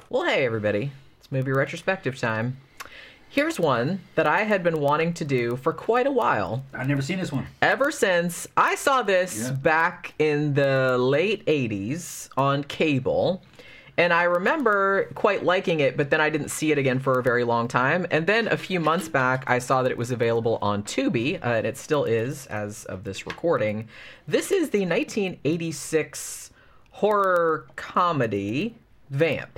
Well, hey, everybody. It's movie retrospective time. Here's one that I had been wanting to do for quite a while. I've never seen this one. Ever since I saw this back in the late 80s on cable. And I remember quite liking it, but then I didn't see it again for a very long time. And then a few months back, I saw that it was available on Tubi, and it still is as of this recording. This is the 1986 horror comedy Vamp.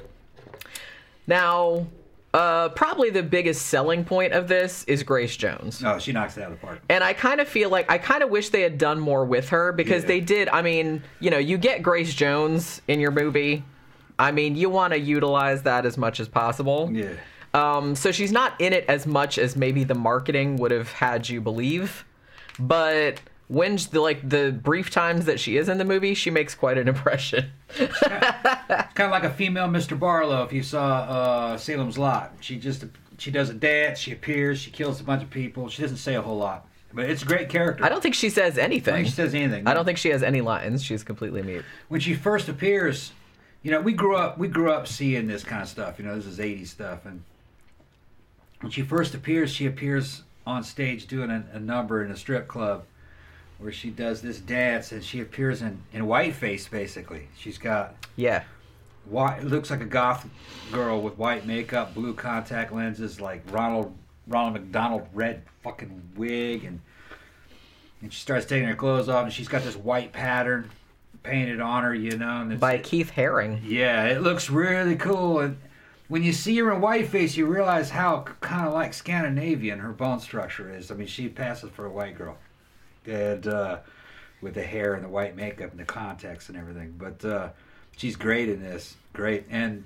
Now, probably the biggest selling point of this is Grace Jones. Oh, she knocks it out of the park. And I kind of feel like, I kind of wish they had done more with her, because they did. I mean, you know, you get Grace Jones in your movie. I mean, you want to utilize that as much as possible. Yeah. So she's not in it as much as maybe the marketing would have had you believe. But when, the brief times that she is in the movie, she makes quite an impression. It's kind of like a female Mr. Barlow if you saw Salem's Lot. She does a dance, she appears, she kills a bunch of people. She doesn't say a whole lot. But it's a great character. I don't think she says anything. I don't think she says anything. I don't think she has any lines. She's completely mute. When she first appears, you know, we grew up seeing this kind of stuff. You know, this is 80s stuff. And when she first appears, she appears on stage doing a number in a strip club where she does this dance, and she appears in whiteface, basically. She's got white, looks like a goth girl with white makeup, blue contact lenses, like Ronald McDonald red fucking wig, and she starts taking her clothes off, and she's got this white pattern painted on her, you know. And by Keith Haring. Yeah, it looks really cool. And when you see her in whiteface, you realize how kind of like Scandinavian her bone structure is. I mean, she passes for a white girl. And with the hair and the white makeup and the contacts and everything. But she's great in this. Great. And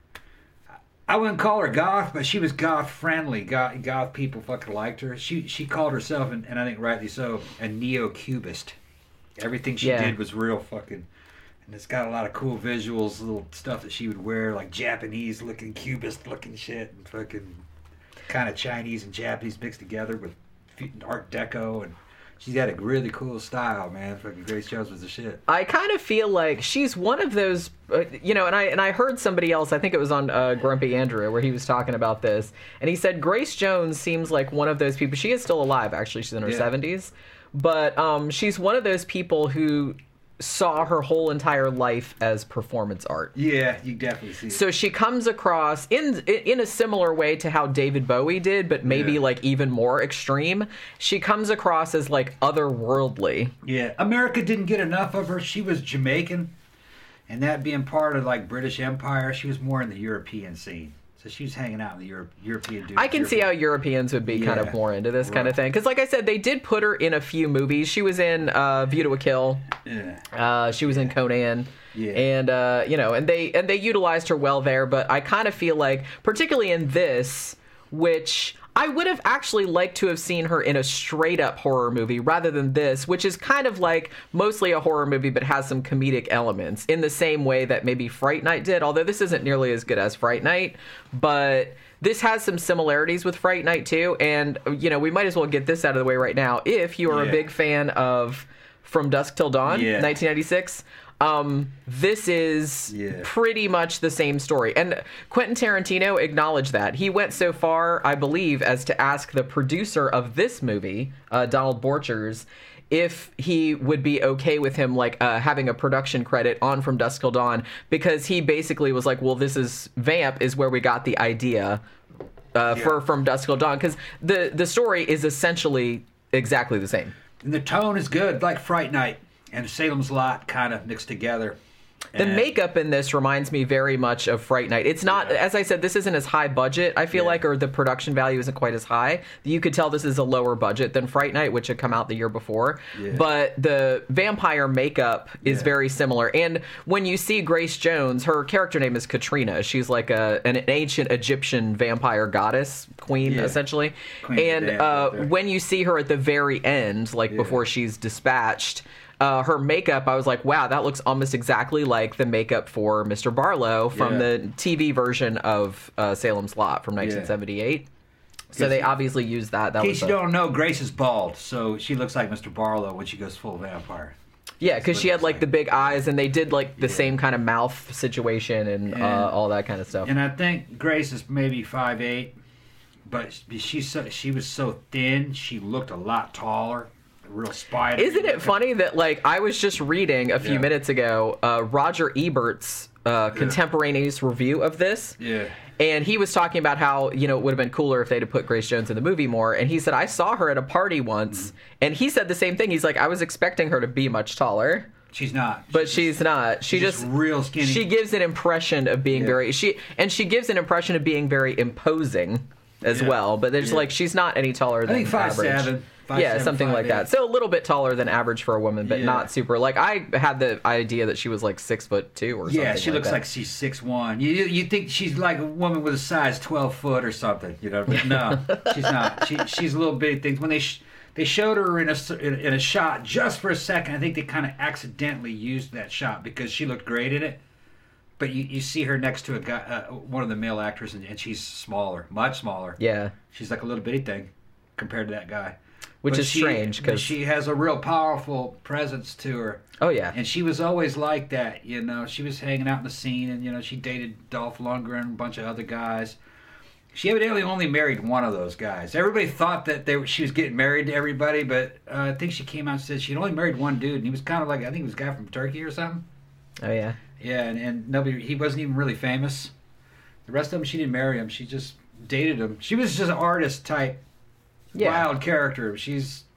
I wouldn't call her goth, but she was goth friendly. Goth people fucking liked her. She called herself, and I think rightly so, a neo-cubist. Everything she did was real fucking... And it's got a lot of cool visuals, little stuff that she would wear, like Japanese-looking, Cubist-looking shit, and fucking kind of Chinese and Japanese mixed together with Art Deco, and... She's got a really cool style, man. Fucking Grace Jones was the shit. I kind of feel like she's one of those, you know, and I heard somebody else, I think it was on Grumpy Andrew, where he was talking about this, and he said Grace Jones seems like one of those people. She is still alive, actually. She's in her 70s. But she's one of those people who saw her whole entire life as performance art. Yeah, you definitely see it. So she comes across in a similar way to how David Bowie did, but maybe like even more extreme. She comes across as like otherworldly. Yeah, America didn't get enough of her. She was Jamaican, and that being part of like British Empire, she was more in the European scene. So she was hanging out in the European dudes. I can see how Europeans would be kind of more into this kind of thing. Because like I said, they did put her in a few movies. She was in View to a Kill. Yeah. She was in Conan. Yeah. And, you know, and they utilized her well there. But I kind of feel like, particularly in this, which... I would have actually liked to have seen her in a straight-up horror movie rather than this, which is kind of like mostly a horror movie but has some comedic elements in the same way that maybe Fright Night did, although this isn't nearly as good as Fright Night, but this has some similarities with Fright Night too, and, you know, we might as well get this out of the way right now. If you are a big fan of From Dusk Till Dawn, 1996... this is pretty much the same story. And Quentin Tarantino acknowledged that. He went so far, I believe, as to ask the producer of this movie, Donald Borchers, if he would be okay with him like having a production credit on From Dusk Till Dawn, because he basically was like, well, this is Vamp is where we got the idea for From Dusk Till Dawn, because the story is essentially exactly the same. And the tone is good, like Fright Night and Salem's Lot kind of mixed together. The makeup in this reminds me very much of Fright Night. It's not, as I said, this isn't as high budget, I feel like, or the production value isn't quite as high. You could tell this is a lower budget than Fright Night, which had come out the year before. Yeah. But the vampire makeup is very similar. And when you see Grace Jones, her character name is Katrina. She's like an ancient Egyptian vampire goddess, queen, essentially. Queen and when you see her at the very end, like before she's dispatched... her makeup, I was like, wow, that looks almost exactly like the makeup for Mr. Barlow from the TV version of Salem's Lot from 1978. So they obviously used that. In case you don't know, Grace is bald, so she looks like Mr. Barlow when she goes full vampire. Yeah, because she had like the big eyes, and they did like the same kind of mouth situation and all that kind of stuff. And I think Grace is maybe 5'8", but she was so thin, she looked a lot taller. Real spider. Isn't it funny that like I was just reading a few minutes ago Roger Ebert's contemporaneous review of this. Yeah. And he was talking about how, it would have been cooler if they'd have put Grace Jones in the movie more. And he said, I saw her at a party once, and he said the same thing. He's like, I was expecting her to be much taller. She's not. But she's not. She's just real skinny. She gives an impression of being she gives an impression of being very imposing as well. But there's like, she's not any taller than average. I think 5'7". 5'7", Something like that. So a little bit taller than average for a woman, but not super. Like I had the idea that she was like 6'2" or something. Yeah, she looks like she's 6'1". You think she's like a woman with a size 12 foot or something, But no, she's not. She's a little bitty thing. When they showed her in a shot just for a second, I think they kind of accidentally used that shot because she looked great in it. But you see her next to a guy, one of the male actors, and she's smaller, much smaller. Yeah, she's like a little bitty thing compared to that guy. Which is strange because she has a real powerful presence to her. Oh yeah, and she was always like that. She was hanging out in the scene, and she dated Dolph Lundgren and a bunch of other guys. She evidently only married one of those guys. Everybody thought that she was getting married to everybody, but I think she came out and said she'd only married one dude, and he was kind of like, I think he was a guy from Turkey or something. Oh yeah, yeah, and he wasn't even really famous. The rest of them, she didn't marry him. She just dated him. She was just an artist type. Wild character. She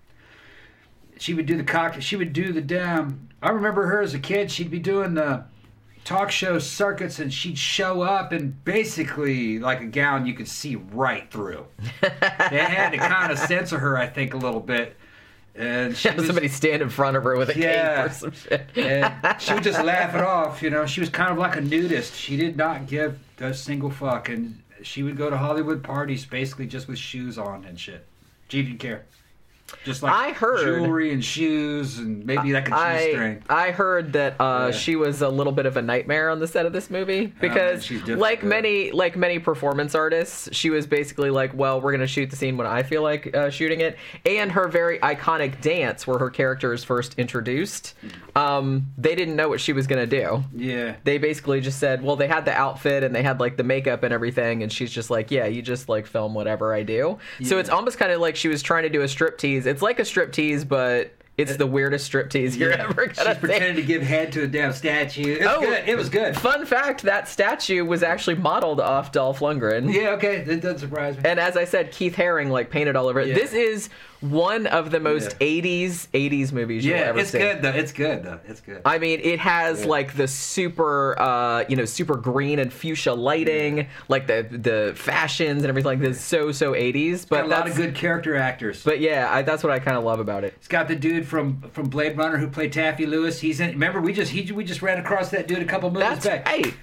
would do the cocktail. She would do the damn. I remember her as a kid. She'd be doing the talk show circuits, and she'd show up in basically like a gown you could see right through. They had to kind of censor her, I think, a little bit. And she was, somebody stand in front of her with a cape or some shit. And she would just laugh it off. She was kind of like a nudist. She did not give a single fuck, and she would go to Hollywood parties basically just with shoes on and shit. She didn't care. Just like I heard, jewelry and shoes and maybe like a G-string. I heard that she was a little bit of a nightmare on the set of this movie because, like many performance artists, she was basically like, "Well, we're going to shoot the scene when I feel like shooting it." And her very iconic dance, where her character is first introduced, they didn't know what she was going to do. Yeah, they basically just said, "Well, they had the outfit and they had like the makeup and everything," and she's just like, "Yeah, you just like film whatever I do." Yeah. So it's almost kind of like she was trying to do a striptease. It's like a striptease, but it's the weirdest striptease you're ever gonna see. She's pretending to give head to a damn statue. Good. It was good. Fun fact, that statue was actually modeled off Dolph Lundgren. Yeah, okay. That doesn't surprise me. And as I said, Keith Haring like painted all over it. Yeah. This is one of the most 80s movies you'll ever see. It's good though. It's good. I mean, it has like the super super green and fuchsia lighting, like the fashions and everything like this. So 80s, but got a lot of good character actors. But yeah, that's what I kind of love about it. It's got the dude from Blade Runner who played Taffy Lewis. He's in. Remember, we just ran across that dude a couple movies back. Right.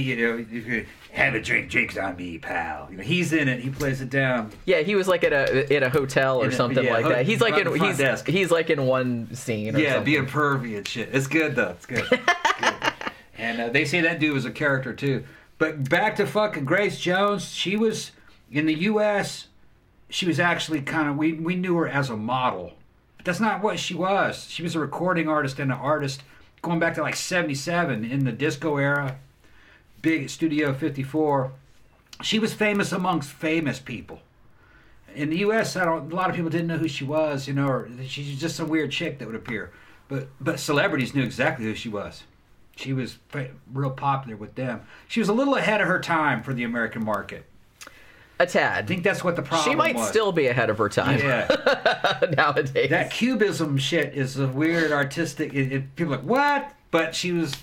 He have a drink, drinks on me, pal. He's in it. He plays it down. Yeah, he was like in a hotel or something like that. He's like he's like in one scene. Or something. Being pervy and shit. It's good though. It's good. It's good. And they say that dude was a character too. But back to fucking Grace Jones. She was in the U.S. She was actually kind of we knew her as a model. But that's not what she was. She was a recording artist and an artist going back to like '77 in the disco era. Big Studio 54. She was famous amongst famous people. In the U.S., a lot of people didn't know who she was, or she's just some weird chick that would appear. But celebrities knew exactly who she was. She was real popular with them. She was a little ahead of her time for the American market. A tad. I think that's what the problem was. She might still be ahead of her time. Yeah. Nowadays. That cubism shit is a weird artistic... people are like, what? But she was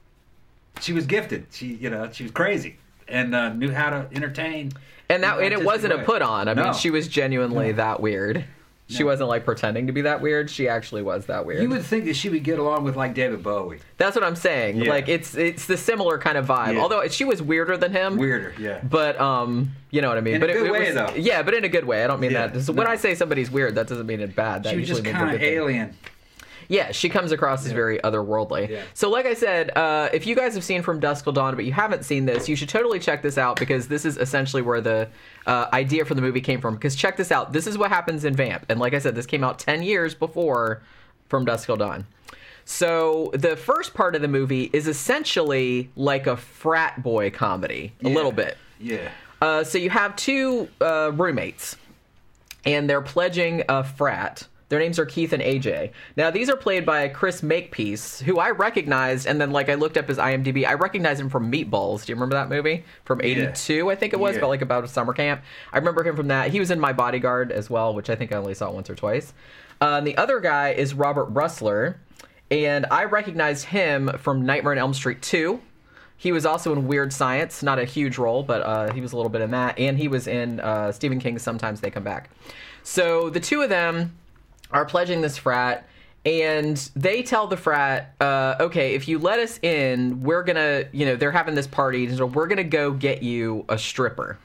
gifted. She was crazy and knew how to entertain. And it wasn't a put on. I mean, she was genuinely that weird. She wasn't like pretending to be that weird. She actually was that weird. You would think that she would get along with like David Bowie. That's what I'm saying. Yeah. Like it's the similar kind of vibe. Yeah. Although she was weirder than him. Weirder, yeah. But you know what I mean. In a good way, though. Yeah, but in a good way. I don't mean that. So when I say somebody's weird, that doesn't mean it bad. That she was just kind of alien. Yeah, she comes across as very otherworldly. Yeah. So like I said, if you guys have seen From Dusk Till Dawn, but you haven't seen this, you should totally check this out because this is essentially where the idea for the movie came from. Because check this out. This is what happens in Vamp. And like I said, this came out 10 years before From Dusk Till Dawn. So the first part of the movie is essentially like a frat boy comedy, a little bit. Yeah. So you have two roommates, and they're pledging a frat. Their names are Keith and AJ. Now, these are played by Chris Makepeace, who I recognized, and then, like, I looked up his IMDb. I recognized him from Meatballs. Do you remember that movie? From 82, I think it was, but, about a summer camp. I remember him from that. He was in My Bodyguard as well, which I think I only saw once or twice. And the other guy is Robert Russler, and I recognized him from Nightmare on Elm Street 2. He was also in Weird Science, not a huge role, but he was a little bit in that. And he was in Stephen King's Sometimes They Come Back. So the two of them are pledging this frat, and they tell the frat, okay, if you let us in, we're gonna, they're having this party, so we're gonna go get you a stripper.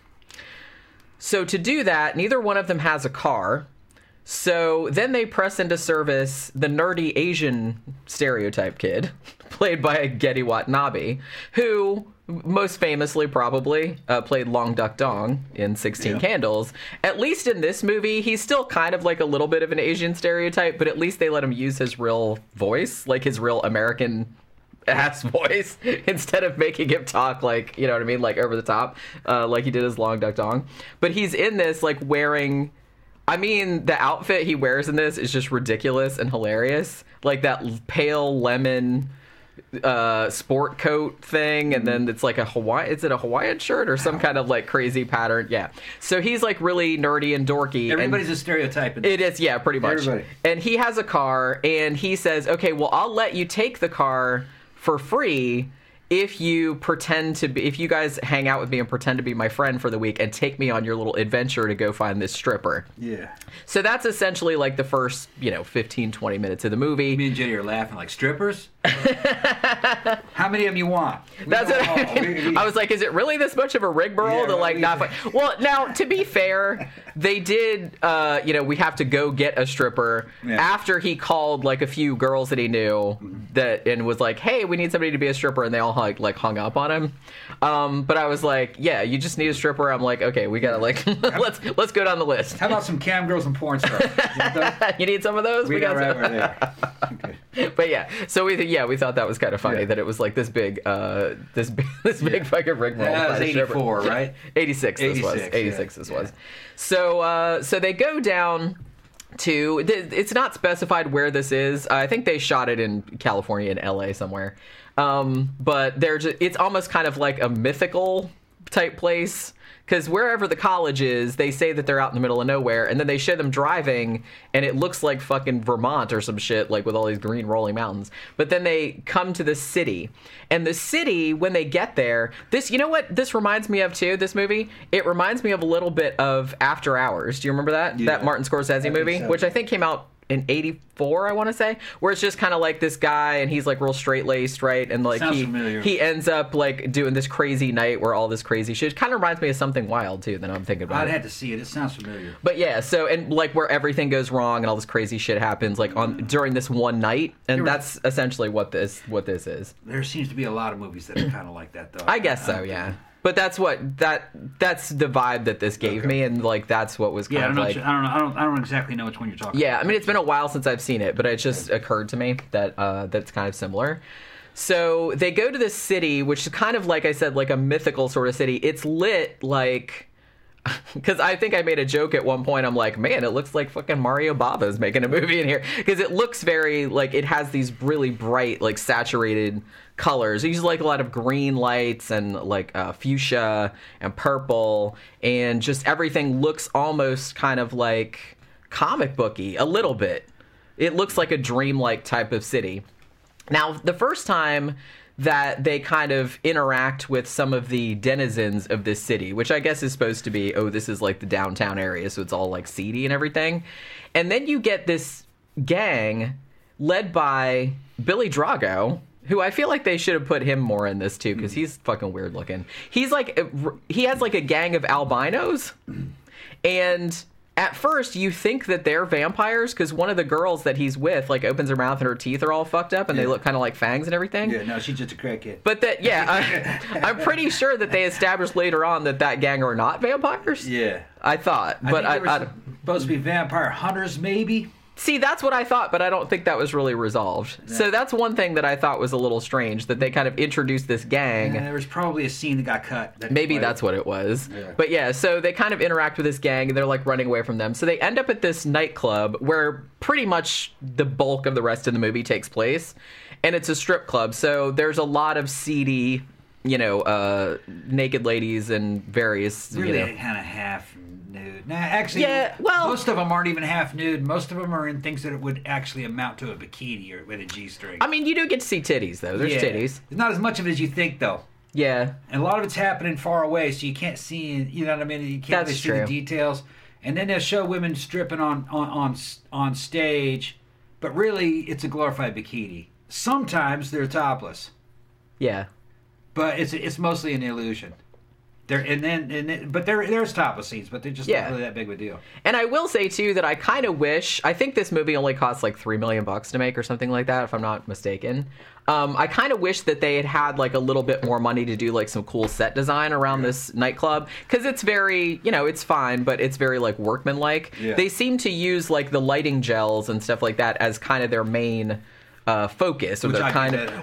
So to do that, neither one of them has a car. So then they press into service the nerdy Asian stereotype kid, played by Geddy Watanabe, who most famously probably played Long Duck Dong in 16 Candles. At least in this movie, he's still kind of like a little bit of an Asian stereotype, but at least they let him use his real voice, like his real American ass voice, instead of making him talk like, you know what I mean, like over the top, like he did as Long Duck Dong. But he's in this like wearing... I mean, the outfit he wears in this is just ridiculous and hilarious. Like that pale lemon sport coat thing, and then it's like a Hawaiian shirt or some kind of like crazy pattern? Yeah. So he's like really nerdy and dorky. Everybody's a stereotype. It is, yeah, pretty much. Everybody. And he has a car, and he says, okay, well, I'll let you take the car for free if you guys hang out with me and pretend to be my friend for the week and take me on your little adventure to go find this stripper. Yeah. So that's essentially like the first, 15, 20 minutes of the movie. Me and Jenny are laughing like, strippers? How many of them you want? That's what I was like, is it really this much of a rigmarole to like not find? Well, now, to be fair, they did, we have to go get a stripper after he called like a few girls that he knew and was like, hey, we need somebody to be a stripper, and they all like hung up on him. But I was like, yeah, you just need a stripper. I'm like, okay, we gotta like let's go down the list. How about some cam girls and porn stars? You need some of those? We got right over there. Okay. But yeah, so we thought that was kind of funny that it was like this big fucking rigmarole. That was 84, right? 86. 86 this was. So they go down to, it's not specified where this is. I think they shot it in California and LA somewhere. But it's almost kind of like a mythical type place, because wherever the college is, they say that they're out in the middle of nowhere, and then they show them driving, and it looks like fucking Vermont or some shit, like with all these green rolling mountains. But then they come to the city, and the city, when they get there, you know what this reminds me of too, this movie? It reminds me of a little bit of After Hours. Do you remember that? Yeah. That Martin Scorsese movie, which I think came out in 84, I want to say, where it's just kind of like this guy, and he's like real straight-laced, right? And like he ends up like doing this crazy night where all this crazy shit. It kind of reminds me of Something Wild too, that I'm thinking about. I'd have to see it. It sounds familiar. But yeah, so, and like where everything goes wrong and all this crazy shit happens like during this one night, and that's essentially what this is. There seems to be a lot of movies that are kind of like that, though. I guess so, yeah. But that's that's the vibe that this gave me, and like that's what was kind of like. I don't exactly know which one you're talking about. Yeah, I mean, it's been a while since I've seen it, but it just occurred to me that that's kind of similar. So they go to this city, which is kind of, like I said, like a mythical sort of city. It's lit like, because I think I made a joke at one point. I'm like, man, it looks like fucking Mario Bava's making a movie in here, because it looks very like it has these really bright, like saturated colors. They use like a lot of green lights and like fuchsia and purple, and just everything looks almost kind of like comic booky a little bit. It looks like a dreamlike type of city. Now, the first time that they kind of interact with some of the denizens of this city, which I guess is supposed to be, this is like the downtown area, so it's all like seedy and everything. And then you get this gang led by Billy Drago, who I feel like they should have put him more in this too, because he's fucking weird looking. He has like a gang of albinos, and at first you think that they're vampires, because one of the girls that he's with like opens her mouth and her teeth are all fucked up, and they look kind of like fangs and everything. Yeah, no, she's just a crackhead. But I'm pretty sure that they established later on that gang are not vampires. Yeah, I thought, but I supposed to be vampire hunters, maybe. See, that's what I thought, but I don't think that was really resolved. Yeah. So that's one thing that I thought was a little strange, that they kind of introduced this gang. Yeah, there was probably a scene that got cut. Maybe that's what it was. Yeah. But yeah, so they kind of interact with this gang, and they're like running away from them. So they end up at this nightclub where pretty much the bulk of the rest of the movie takes place. And it's a strip club, so there's a lot of seedy, naked ladies and various, really kind of half nude. Now, actually, most of them aren't even half nude. Most of them are in things that would actually amount to a bikini or with a G-string. I mean, you do get to see titties, though. There's titties. It's not as much of it as you think, though. Yeah. And a lot of it's happening far away, so you can't see, you know what I mean? You can't really see the details. And then they'll show women stripping on stage, but really, it's a glorified bikini. Sometimes they're topless. Yeah. But it's mostly an illusion. But there's topless scenes, but they're just not really that big of a deal. And I will say too that I kind of wish, I think this movie only cost like $3 million to make or something like that, if I'm not mistaken. I kind of wish that they had like a little bit more money to do like some cool set design around this nightclub, because it's very, it's fine, but it's very like workmanlike. Yeah. They seem to use like the lighting gels and stuff like that as kind of their main focus, or they're kind of,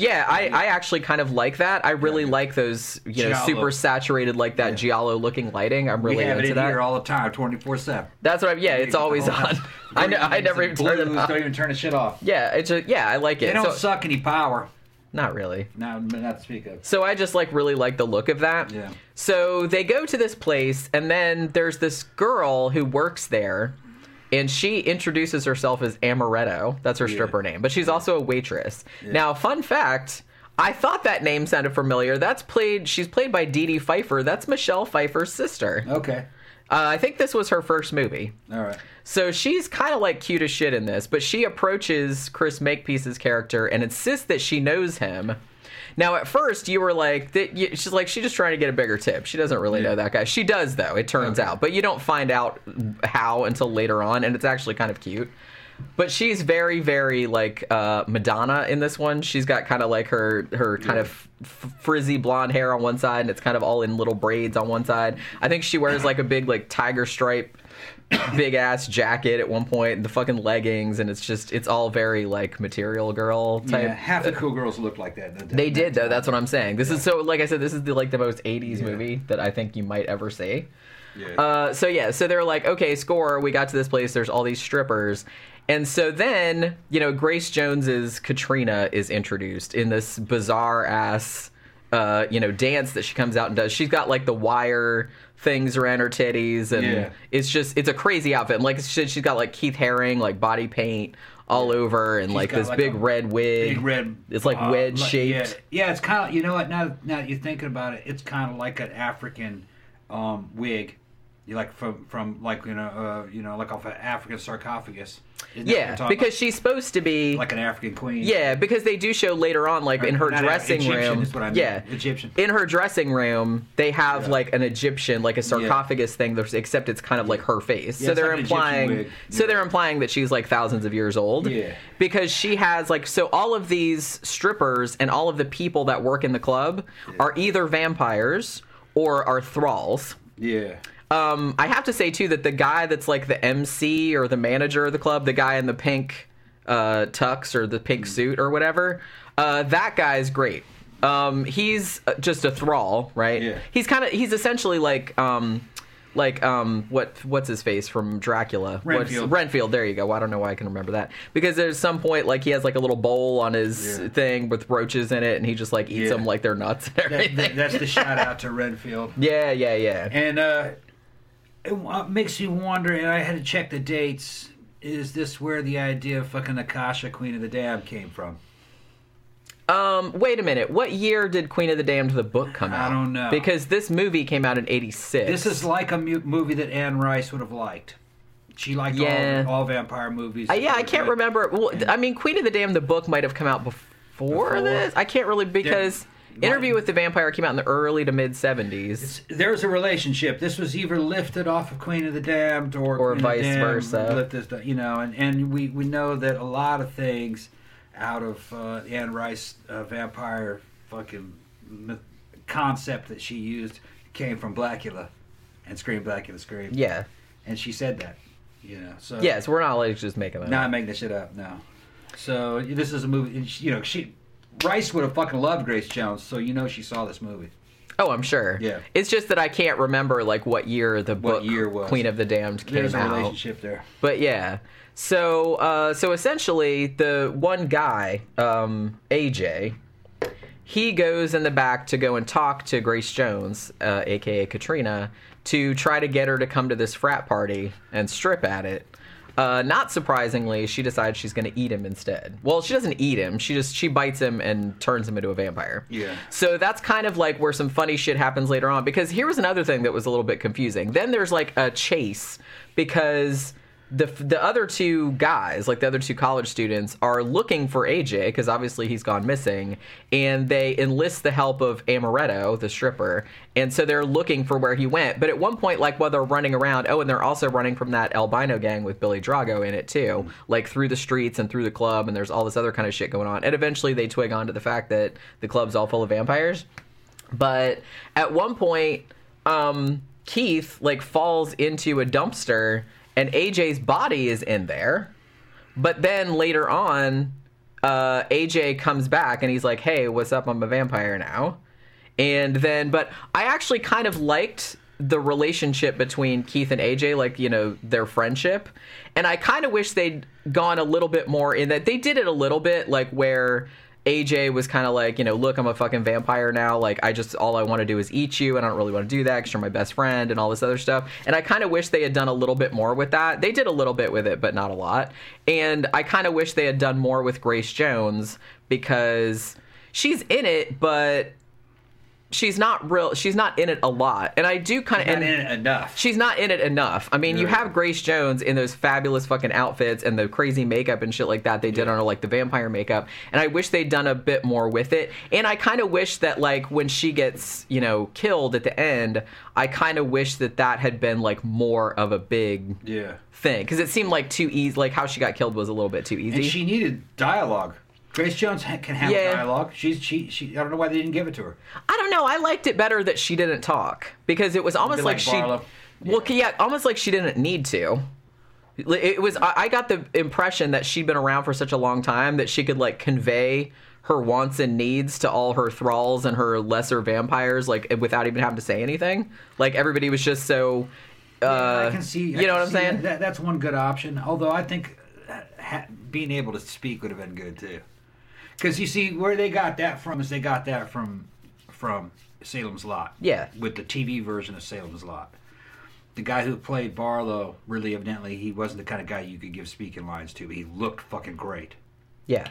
I actually kind of like that. I really like those, super saturated, like that giallo looking lighting. I'm really into that. We have it in here all the time, 24/7. That's what it's always on. I never even turn it off. Don't even turn the shit off. Yeah, I like it. They don't suck any power. Not really. No, not to speak of. So I just really like the look of that. Yeah. So they go to this place, and then there's this girl who works there. And she introduces herself as Amaretto. That's her stripper name. But she's also a waitress. Yeah. Now, fun fact, I thought that name sounded familiar. She's played by Dee Dee Pfeiffer. That's Michelle Pfeiffer's sister. Okay. I think this was her first movie. All right. So she's kind of cute as shit in this. But she approaches Chris Makepeace's character and insists that she knows him. Now, at first, you were she's just trying to get a bigger tip. She doesn't really know that guy. She does, though, it turns out. But you don't find out how until later on, and it's actually kind of cute. But she's very, very, Madonna in this one. She's got kind of, her kind of frizzy blonde hair on one side, and it's kind of all in little braids on one side. I think she wears, a big, tiger stripe big ass jacket at one point, and the fucking leggings, and it's all very Material Girl type. Yeah, half the cool girls look like that. They did though. That's what I'm saying. This is so, like I said, this is the most 80s movie that I think you might ever see. Yeah. So they're okay, score. We got to this place. There's all these strippers. And so then, Grace Jones's Katrina is introduced in this bizarre ass, dance that she comes out and does. She's got the wire things around her titties, and it's a crazy outfit. And she's got Keith Haring body paint all over, and this big red wig. Big red. It's wedge shaped. Yeah, it's kind of, you know what? Now that you're thinking about it, it's kind of like an African wig. You from off an African sarcophagus. Because she's supposed to be like an African queen. Yeah, because they do show later on, in her dressing room. Is what I mean. Yeah, Egyptian. In her dressing room, they have an Egyptian, a sarcophagus thing. Except it's kind of her face. Yeah, so they're implying. So they're implying that she's thousands of years old. Yeah. Because she has so all of these strippers and all of the people that work in the club are either vampires or are thralls. Yeah. I have to say, too, that the guy that's the MC or the manager of the club, the guy in the pink tux or the pink suit or whatever, that guy's great. He's just a thrall, right? Yeah. He's essentially what's his face from Dracula? Renfield, there you go. I don't know why I can remember that. Because there's some point, he has a little bowl on his thing with roaches in it, and he just eats them like they're nuts and everything. That's the shout out to Renfield. Yeah. And, it makes you wonder, and I had to check the dates, is this where the idea of fucking Akasha, Queen of the Damned, came from? Wait a minute. What year did Queen of the Damned the book come out? I don't know. Because this movie came out in 86. This is like a movie that Anne Rice would have liked. She liked all vampire movies. I can't remember. Well, I mean, Queen of the Damned, the book might have come out before this. I can't really, because... Interview with the Vampire came out in the early to mid 70s. There's a relationship. This was either lifted off of Queen of the Damned or vice versa. And we know that a lot of things out of Anne Rice vampire fucking concept that she used came from Blackula and Scream. Yeah. And she said that. You know, so yes, we're not like just making that. Not up. making this shit up. No. So this is a movie. You know, Rice would have fucking loved Grace Jones, so you know she saw this movie. Oh, I'm sure. Yeah. It's just that I can't remember like what year the book was. Queen of the Damned came There's a out. relationship there. But yeah. So essentially the one guy, AJ, he goes in the back to go and talk to Grace Jones, aka Katrina, to try to get her to come to this frat party and strip at it. Not surprisingly, she decides she's going to eat him instead. Well, she doesn't eat him. She bites him and turns him into a vampire. Yeah. So that's kind of like where some funny shit happens later on. Because here was another thing that was a little bit confusing. Then there's like a chase because the other two guys, like the other two college students, are looking for AJ because obviously he's gone missing, and they enlist the help of Amaretto, the stripper, and so they're looking for where he went. But at one point, like while they're running around, and they're also running from that albino gang with Billy Drago in it too, like through the streets and through the club, and there's all this other kind of shit going on. And eventually they twig onto the fact that the club's all full of vampires. But at one point, Keith like falls into a dumpster. And AJ's body is in there. But then later on, AJ comes back and he's like, hey, what's up? I'm a vampire now. And then, but I actually kind of liked the relationship between Keith and AJ, like, you know, their friendship. And I kind of wish they'd gone a little bit more in that. They did it a little bit, like where AJ was kind of like, you know, look, I'm a fucking vampire now. Like, all I want to do is eat you, and I don't really want to do that because you're my best friend and all this other stuff. And I kind of wish they had done a little bit more with that. They did a little bit with it, but not a lot. And I kind of wish they had done more with Grace Jones because she's in it, but she's not in it a lot. And I do kind of... She's not in it enough. She's not in it enough. I mean, you have Grace Jones in those fabulous fucking outfits and the crazy makeup and shit like that they did on her, like the vampire makeup. And I wish they'd done a bit more with it. And I kind of wish that, like, when she gets, you know, killed at the end, I kind of wish that had been, like, more of a big thing. Because it seemed like too easy. Like, how she got killed was a little bit too easy. And she needed dialogue. Grace Jones can have dialogue. She I don't know why they didn't give it to her. I don't know. I liked it better that she didn't talk because it was almost like she. Barlow. Well, yeah, almost like she didn't need to. It was. I got the impression that she'd been around for such a long time that she could like convey her wants and needs to all her thralls and her lesser vampires, like without even having to say anything. Like everybody was just so. I can see. You know what I'm saying? That's one good option. Although I think being able to speak would have been good too. Because you see, where they got that from is they got that from Salem's Lot. Yeah. With the TV version of Salem's Lot. The guy who played Barlow, really evidently, he wasn't the kind of guy you could give speaking lines to. He looked fucking great. Yeah.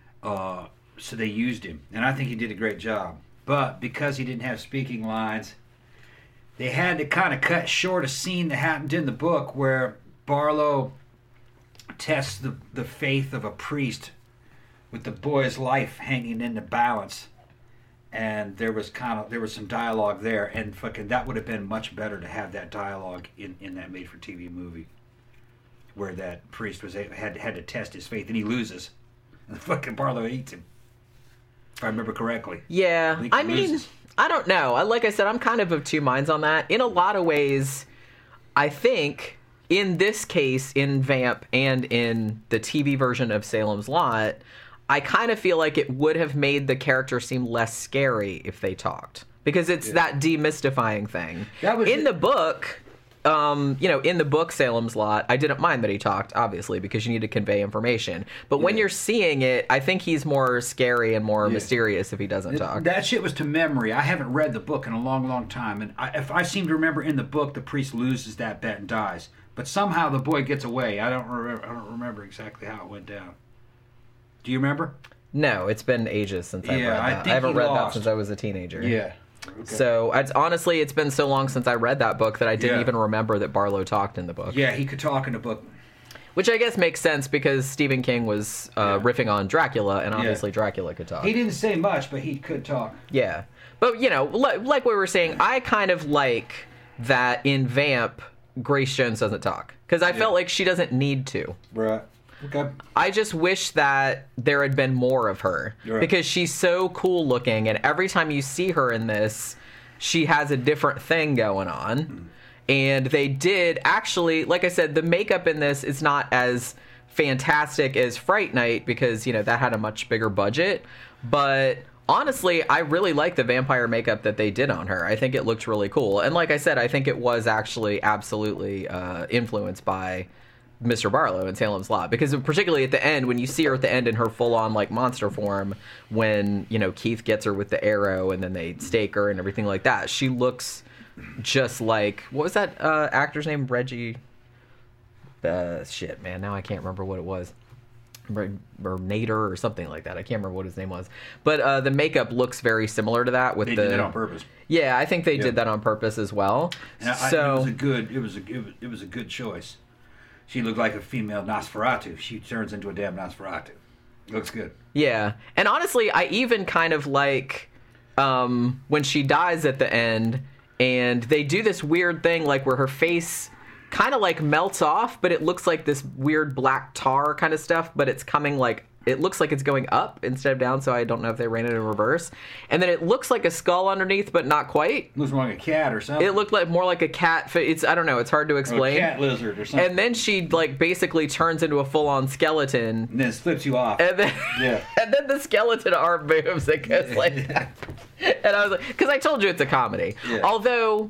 So they used him. And I think he did a great job. But because he didn't have speaking lines, they had to kind of cut short a scene that happened in the book where Barlow tests the faith of a priest with the boy's life hanging in the balance, and there was some dialogue there, and fucking that would have been much better to have that dialogue in that made-for-TV movie, where that priest had to test his faith, and he loses, and fucking Barlow eats him, if I remember correctly. Yeah, I mean, I don't know. Like I said, I'm kind of two minds on that. In a lot of ways, I think in this case, in Vamp and in the TV version of Salem's Lot, I kind of feel like it would have made the character seem less scary if they talked. Because it's that demystifying thing. In the book, in the book Salem's Lot, I didn't mind that he talked, obviously, because you need to convey information. But when you're seeing it, I think he's more scary and more mysterious if he doesn't talk. That shit was to memory. I haven't read the book in a long, long time. And if I seem to remember in the book, the priest loses that bet and dies. But somehow the boy gets away. I don't remember exactly how it went down. Do you remember? No, it's been ages since I've read that. I haven't read that since I was a teenager. Yeah. Okay. So it's been so long since I read that book that I didn't even remember that Barlow talked in the book. Yeah, he could talk in the book. Which I guess makes sense because Stephen King was riffing on Dracula, and obviously Dracula could talk. He didn't say much, but he could talk. Yeah. But, like we were saying, I kind of like that in Vamp, Grace Jones doesn't talk. Because I felt like she doesn't need to. Right. Okay. I just wish that there had been more of her. Right. Because she's so cool looking, and every time you see her in this, she has a different thing going on. And they did actually, like I said, the makeup in this is not as fantastic as Fright Night because, you know, that had a much bigger budget. But honestly, I really like the vampire makeup that they did on her. I think it looked really cool. And like I said, I think it was actually absolutely influenced by Mr. Barlow in Salem's Lot, because particularly at the end, when you see her at the end in her full-on like monster form, when, you know, Keith gets her with the arrow and then they stake her and everything like that, she looks just like, what was that actor's name? Reggie shit, man, now I can't remember what it was, or Nader or something like that. I can't remember what his name was, but the makeup looks very similar to that. With they did it on purpose. Yeah, I think they did that on purpose as well. And so it was a good choice. She looked like a female Nosferatu. She turns into a damn Nosferatu. Looks good. Yeah. And honestly, I even kind of like when she dies at the end and they do this weird thing like where her face kind of like melts off, but it looks like this weird black tar kind of stuff, but it's coming like, it looks like it's going up instead of down, so I don't know if they ran it in reverse. And then it looks like a skull underneath, but not quite. Looks more like a cat or something. It looked like more like a cat. It's, I don't know, it's hard to explain. Or a cat lizard or something. And then she like basically turns into a full-on skeleton. And then it flips you off. And then, and then the skeleton arm moves. It goes like that. And I was like, because I told you it's a comedy. Yeah. Although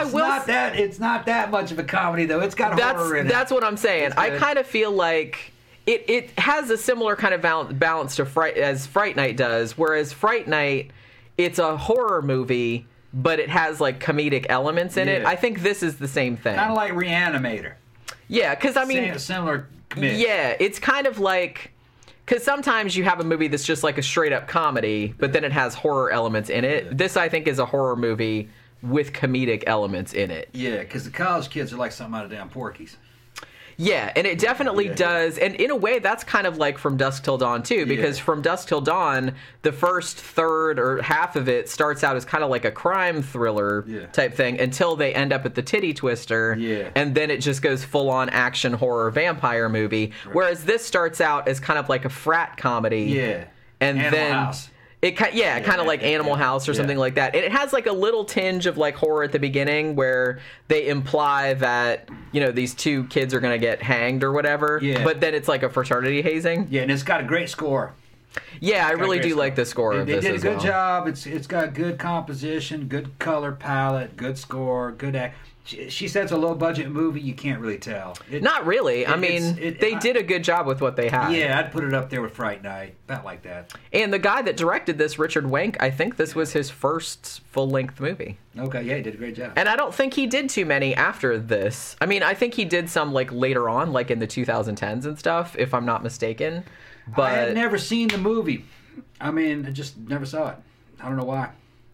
it's not that much of a comedy though. It's got horror in it. That's what I'm saying. I kind of feel like it has a similar kind of balance to as Fright Night does, whereas Fright Night, it's a horror movie, but it has like comedic elements in it. I think this is the same thing. Kind of like Reanimator. Yeah, because I mean, similar mix. Yeah, it's kind of like, because sometimes you have a movie that's just like a straight up comedy, but then it has horror elements in it. Yeah. This, I think, is a horror movie with comedic elements in it. Yeah, because the college kids are like something out of damn Porky's. Yeah, and it definitely does. And in a way, that's kind of like From Dusk Till Dawn, too, because From Dusk Till Dawn, the first third or half of it starts out as kind of like a crime thriller type thing until they end up at the titty twister. Yeah. And then it just goes full-on action horror vampire movie. Right. Whereas this starts out as kind of like a frat comedy. Yeah. And Animal House. Kind of like Animal House or something like that. And it has like a little tinge of like horror at the beginning where they imply that, you know, these two kids are going to get hanged or whatever. Yeah. But then it's like a fraternity hazing. Yeah, and it's got a great score. Yeah, I really do like the score of this as well. They did a good job. It's got good composition, good color palette, good score, good act. She said it's a low-budget movie. You can't really tell. Not really. I mean, they did a good job with what they had. Yeah, I'd put it up there with Fright Night. About like that. And the guy that directed this, Richard Wenk, I think this was his first full-length movie. Okay, yeah, he did a great job. And I don't think he did too many after this. I mean, I think he did some like later on, like in the 2010s and stuff, if I'm not mistaken. But I had never seen the movie. I mean, I just never saw it. I don't know why.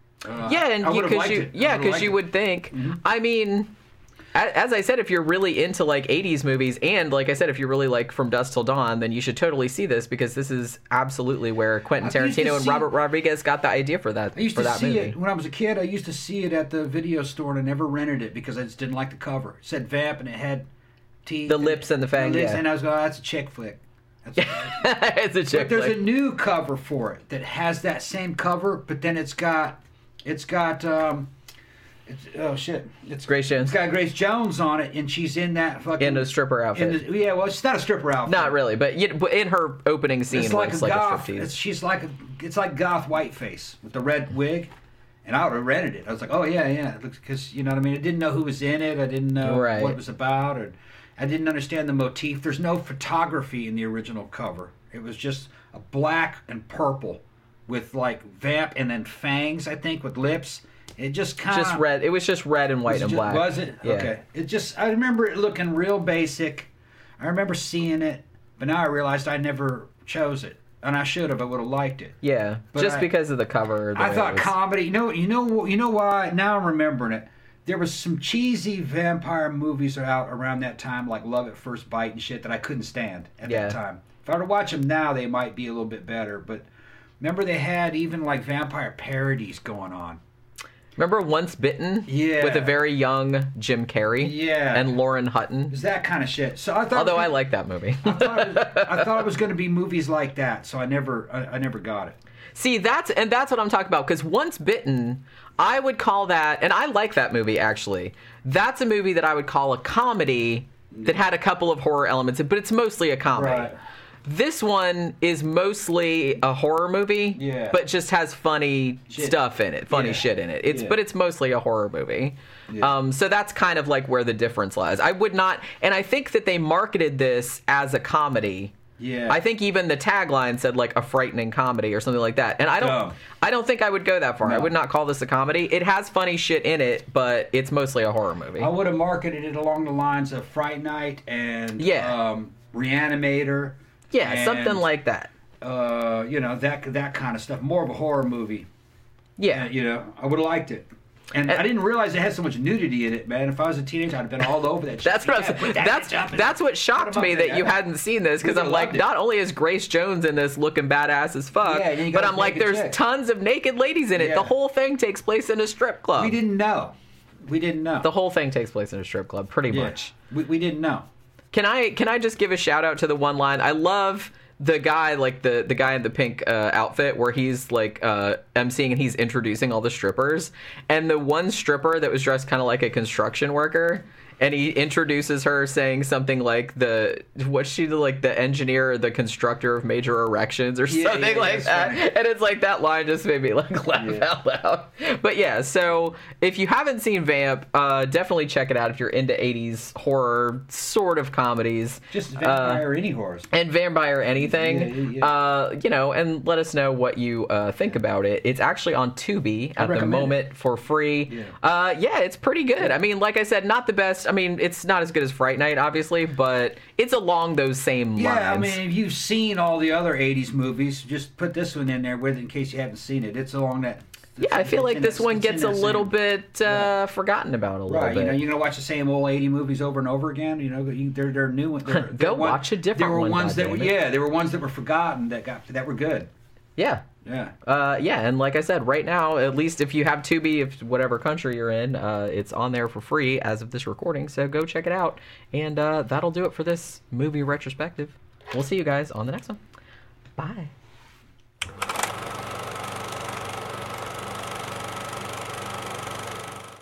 Because you would think. Mm-hmm. I mean, as I said, if you're really into like 80s movies, and like I said, if you're really like From Dusk Till Dawn, then you should totally see this, because this is absolutely where Quentin Tarantino and Robert Rodriguez got the idea for that. I used to see it when I was a kid. I used to see it at the video store, and I never rented it because I just didn't like the cover. It said vamp, and it had teeth, the lips and the fangs. And I was going, "Oh, that's a chick flick." It's a chick flick. But there's a new cover for it that has that same cover, but then it's got Grace Jones. It's got Grace Jones on it, and she's in that fucking in a stripper outfit. She's not a stripper outfit. Not really, but in her opening scene, it's like a goth. She's it's like goth whiteface with the red wig, and I would have rented it. I was like, oh yeah, because you know what I mean. I didn't know who was in it. I didn't know what it was about, or I didn't understand the motif. There's no photography in the original cover. It was just a black and purple with like vamp and then fangs, I think, with lips. It just kind of... Just red. It was just red and white and black. Was it? Yeah. Okay. I remember it looking real basic. I remember seeing it, but now I realized I never chose it. And I should have. I would have liked it. Yeah, but just because of the cover. I thought comedy... You know why? Now I'm remembering it. There was some cheesy vampire movies out around that time, like Love at First Bite and shit, that I couldn't stand at that time. If I were to watch them now, they might be a little bit better, but... Remember they had even like vampire parodies going on. Remember Once Bitten? Yeah. With a very young Jim Carrey? Yeah. And Lauren Hutton? It was that kind of shit. So I thought I like that movie. I thought it was going to be movies like that, so I never got it. See, that's what I'm talking about, because Once Bitten, I would call that, and I like that movie, actually. That's a movie that I would call a comedy that had a couple of horror elements, but it's mostly a comedy. Right. This one is mostly a horror movie, but just has funny stuff in it, funny shit in it. But it's mostly a horror movie. Yeah. So that's kind of like where the difference lies. I would not, and I think that they marketed this as a comedy. Yeah. I think even the tagline said like a frightening comedy or something like that. And I don't think I would go that far. No. I would not call this a comedy. It has funny shit in it, but it's mostly a horror movie. I would have marketed it along the lines of Fright Night and Reanimator. Yeah, and, something like that. That kind of stuff. More of a horror movie. Yeah. I would have liked it. And I didn't realize it had so much nudity in it, man. If I was a teenager, I'd have been all over that shit. That's what shocked me that you hadn't seen this, because I'm like, not only is Grace Jones in this looking badass as fuck, but I'm like, there's tons of naked ladies in it. Yeah. The whole thing takes place in a strip club. We didn't know. The whole thing takes place in a strip club, pretty much. We didn't know. Can I just give a shout out to the one line? I love the guy, like the guy in the pink outfit, where he's like emceeing and he's introducing all the strippers, and the one stripper that was dressed kind of like a construction worker, and he introduces her saying something like the engineer or the constructor of major erections or something like that. Funny. And it's like that line just made me like laugh out loud. But yeah, so if you haven't seen Vamp, definitely check it out if you're into 80s horror sort of comedies. Just vampire or any horrors. And vampire anything. And let us know what you think about it. It's actually on Tubi at the moment for free. Yeah, it's pretty good. I mean, like I said, not the best. I mean, it's not as good as Fright Night, obviously, but it's along those same lines. Yeah, I mean, if you've seen all the other 80s movies, just put this one in there with it in case you haven't seen it. It's along that. Yeah, I feel like this one gets a little bit forgotten about a little bit. You're going to watch the same old 80 movies over and over again. They're new ones. Go watch a different one. There were ones that were forgotten that were good. Yeah. And like I said, right now, at least if you have Tubi, if whatever country you're in, it's on there for free as of this recording, so go check it out. And that'll do it for this movie retrospective. We'll see you guys on the next one. Bye.